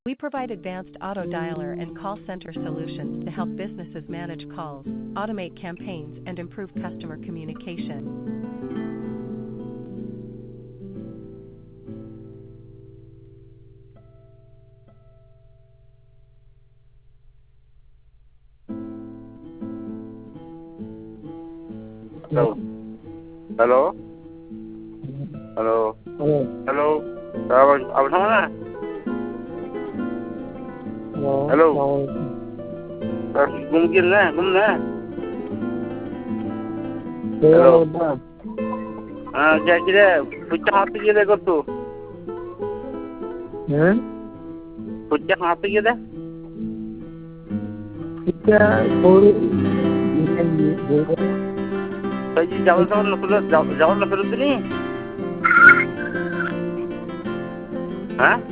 We provide advanced auto dialer and call center solutions to help businesses manage calls, automate campaigns, and improve customer communication. Hello. Hello. Hello. Hello. Hello. Apa mana? Hello. Mungkin lah, mana? Hello. Kira pucang hati kita kau tu. Pucang hati kita. Kita थोड़ी Jadi jauh nak perlu tu ni. Hah?